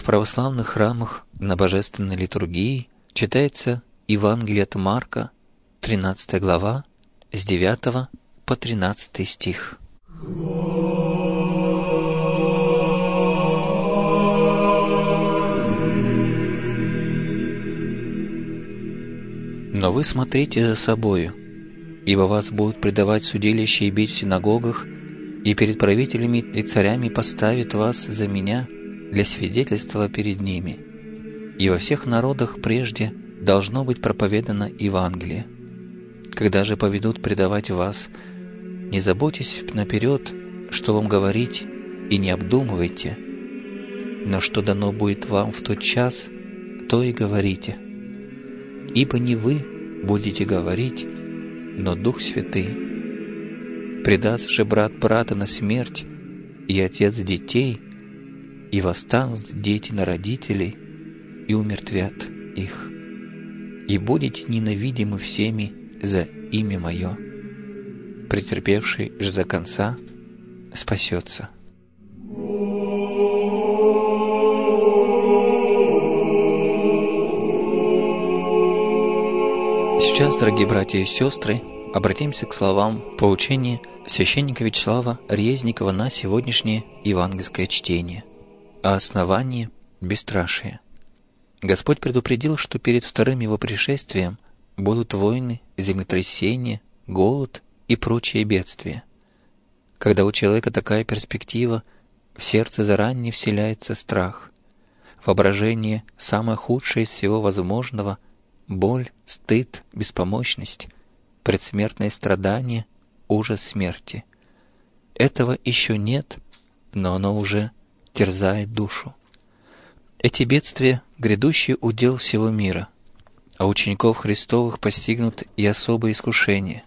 православных храмах на божественной литургии читается Евангелие от Марка, 13 глава, с 9 по 13 стих. Но вы смотрите за собою, ибо вас будут предавать в судилище и бить в синагогах, и перед правителями и царями поставят вас за меня для свидетельства перед ними. И во всех народах прежде должно быть проповедано Евангелие. Когда же поведут предавать вас, не заботьтесь наперед, что вам говорить, и не обдумывайте, но что дано будет вам в тот час, то и говорите. Ибо не вы будете говорить, но Дух Святый. Предаст же брат брата на смерть, и отец детей, и восстанут дети на родителей, и умертвят их. И будете ненавидимы всеми за имя Мое. Претерпевший же до конца спасется. Сейчас, дорогие братья и сестры, обратимся к словам поучения священника Вячеслава Резникова на сегодняшнее евангельское чтение о основании бесстрашия. Господь предупредил, что перед вторым Его пришествием будут войны, землетрясения, голод и прочие бедствия. Когда у человека такая перспектива, в сердце заранее вселяется страх. Воображение – самое худшее из всего возможного – боль, стыд, беспомощность, предсмертное страдание, ужас смерти. Этого еще нет, но оно уже терзает душу. Эти бедствия – грядущий удел всего мира, а учеников Христовых постигнут и особые искушения.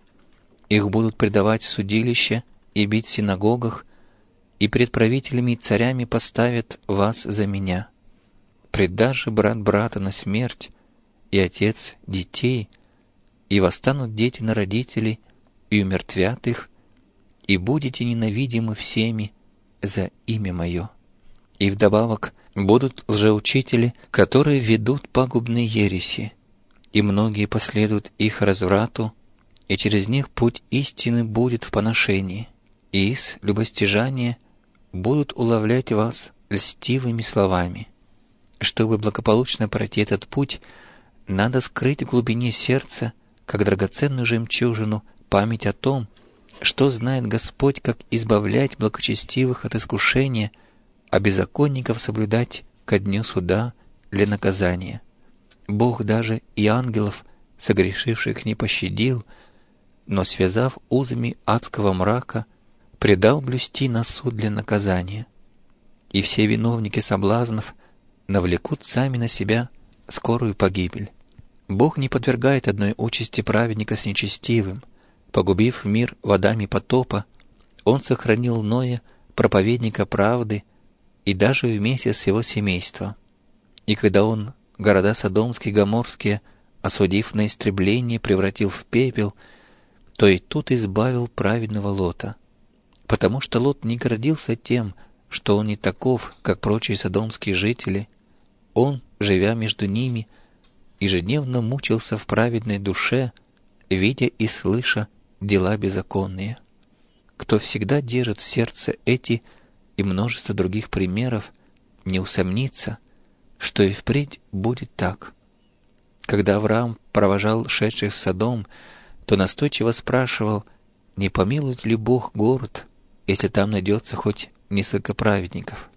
Их будут предавать в судилище и бить в синагогах, и пред правителями и царями поставят вас за меня. Предашь же брат брата на смерть, и отец детей, и восстанут дети на родителей, и умертвят их, и будете ненавидимы всеми за имя Мое. И вдобавок будут лжеучители, которые ведут пагубные ереси, и многие последуют их разврату, и через них путь истины будет в поношении, и из любостяжания будут уловлять вас льстивыми словами. Чтобы благополучно пройти этот путь, надо скрыть в глубине сердца, как драгоценную жемчужину, память о том, что знает Господь, как избавлять благочестивых от искушения, а беззаконников соблюдать ко дню суда для наказания. Бог даже и ангелов, согрешивших, не пощадил, но, связав узами адского мрака, предал блюсти на суд для наказания. И все виновники соблазнов навлекут сами на себя скорую погибель. Бог не подвергает одной участи праведника с нечестивым. Погубив мир водами потопа, Он сохранил Ноя, проповедника правды, и даже вместе с его семейством. И когда Он города Содомские и Гоморские, осудив на истребление, превратил в пепел, то и тут избавил праведного Лота. Потому что Лот не гордился тем, что он не таков, как прочие содомские жители. Он, живя между ними, ежедневно мучился в праведной душе, видя и слыша дела беззаконные. Кто всегда держит в сердце эти и множество других примеров, не усомнится, что и впредь будет так. Когда Авраам провожал шедших в Содом, то настойчиво спрашивал, не помилует ли Бог город, если там найдется хоть несколько праведников.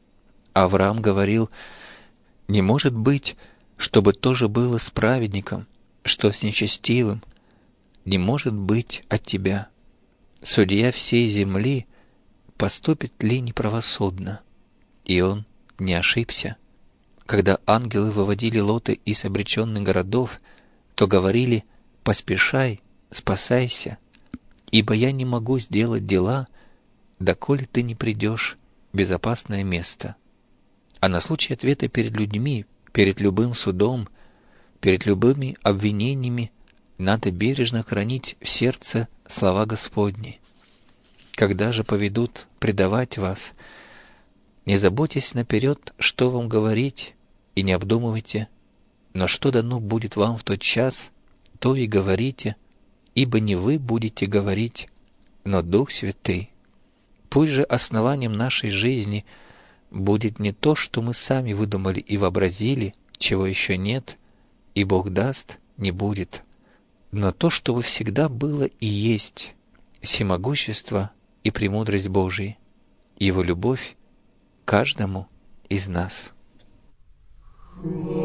Авраам говорил, не может быть, чтобы то же было с праведником, что с нечестивым, не может быть от тебя. Судья всей земли поступит ли неправосудно? И он не ошибся. Когда ангелы выводили Лота из обреченных городов, то говорили, поспешай, спасайся, ибо я не могу сделать дела, доколе ты не придешь в безопасное место. А на случай ответа перед людьми, перед любым судом, перед любыми обвинениями надо бережно хранить в сердце слова Господни. Когда же поведут предавать вас, Не заботьтесь наперед, что вам говорить, и не обдумывайте, но что дано будет вам в тот час, то и говорите, ибо не вы будете говорить, но Дух Святый. Пусть же основанием нашей жизни будет не то, что мы сами выдумали и вообразили, чего еще нет, и Бог даст, не будет, но то, что всегда было и есть, всемогущество и премудрость Божия, Его любовь каждому из нас.